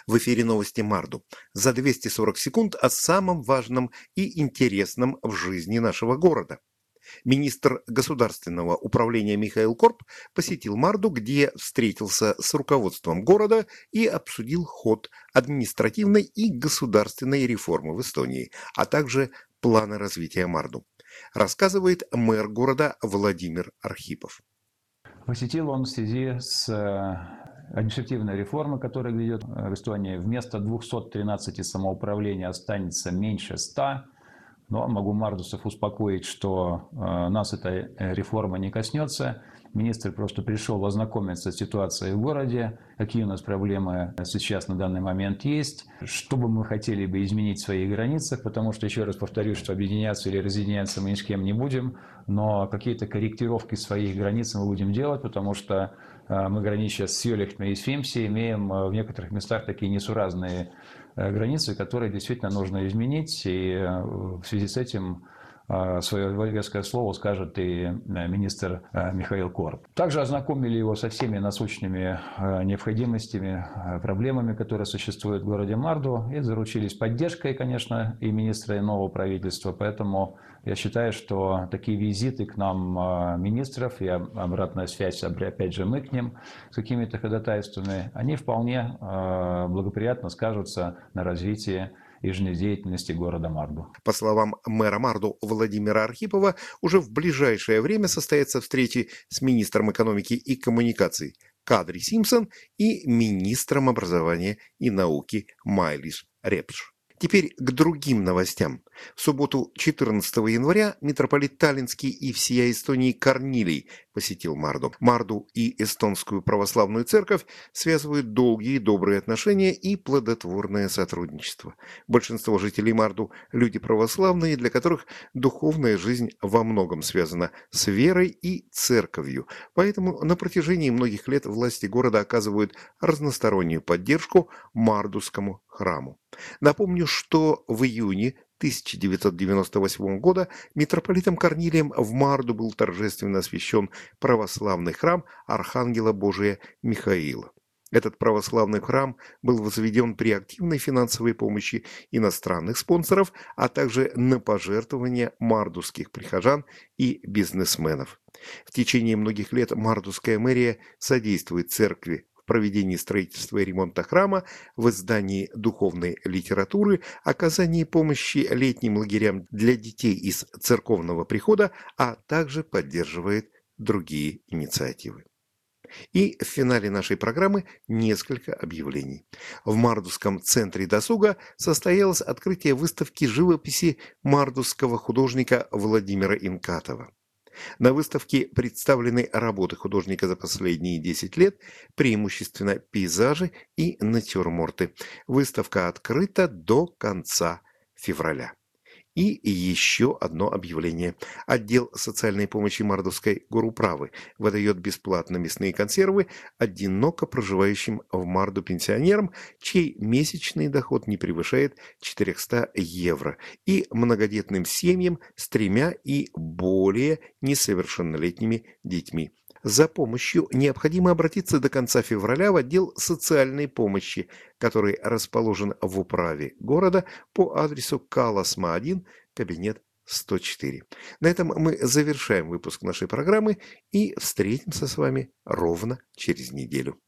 В эфире новости Марду. За 240 секунд о самом важном и интересном в жизни нашего города. Министр государственного управления Михаил Корб посетил Марду, где встретился с руководством города и обсудил ход административной и государственной реформы в Эстонии, а также планы развития Марду. Рассказывает мэр города Владимир Архипов. Посетил он в связи с административной реформой, которая ведет в Эстонии. Вместо 213 самоуправлений останется меньше 100. Но могу мардусов успокоить, что нас эта реформа не коснется. Министр просто пришел ознакомиться с ситуацией в городе, какие у нас проблемы сейчас на данный момент есть, что бы мы хотели бы изменить в своих границах, потому что, еще раз повторюсь, что объединяться или разъединяться мы ни с кем не будем, но какие-то корректировки своих границ мы будем делать, потому что мы, гранича с Йолихтом и Фимси, имеем в некоторых местах такие несуразные границы, которые действительно нужно изменить, и в связи с этим свое веское слово скажет и министр Михаил Корб. Также ознакомили его со всеми насущными необходимостями, проблемами, которые существуют в городе Марду, и заручились поддержкой, конечно, и министра, и нового правительства. Поэтому я считаю, что такие визиты к нам министров и обратная связь, опять же, мы к ним с какими-то ходатайствами, они вполне благоприятно скажутся на развитии и жизнедеятельности города Марду. По словам мэра Марду Владимира Архипова, уже в ближайшее время состоятся встречи с министром экономики и коммуникаций Кадри Симпсон и министром образования и науки Майлис Репш. Теперь к другим новостям. В субботу 14 января митрополит Таллинский и всея Эстонии Корнилий посетил Марду. Марду и эстонскую православную церковь связывают долгие добрые отношения и плодотворное сотрудничество. Большинство жителей Марду – люди православные, для которых духовная жизнь во многом связана с верой и церковью. Поэтому на протяжении многих лет власти города оказывают разностороннюю поддержку Мардускому храму. Напомню, что в июне 1998 года митрополитом Корнилием в Марду был торжественно освящен православный храм Архангела Божия Михаила. Этот православный храм был возведен при активной финансовой помощи иностранных спонсоров, а также на пожертвования мардусских прихожан и бизнесменов. В течение многих лет мардусская мэрия содействует церкви в проведении строительства и ремонта храма, в издании духовной литературы, оказании помощи летним лагерям для детей из церковного прихода, а также поддерживает другие инициативы. И в финале нашей программы несколько объявлений. В Мардусском центре досуга состоялось открытие выставки живописи мардусского художника Владимира Инкатова. На выставке представлены работы художника за последние 10 лет, преимущественно пейзажи и натюрморты. Выставка открыта до конца февраля. И еще одно объявление. Отдел социальной помощи Мардовской горуправы выдает бесплатно мясные консервы одиноко проживающим в Марду пенсионерам, чей месячный доход не превышает 400 евро, и многодетным семьям с 3 и более несовершеннолетними детьми. За помощью необходимо обратиться до конца февраля в отдел социальной помощи, который расположен в управе города по адресу Каласма 1, кабинет 104. На этом мы завершаем выпуск нашей программы и встретимся с вами ровно через неделю.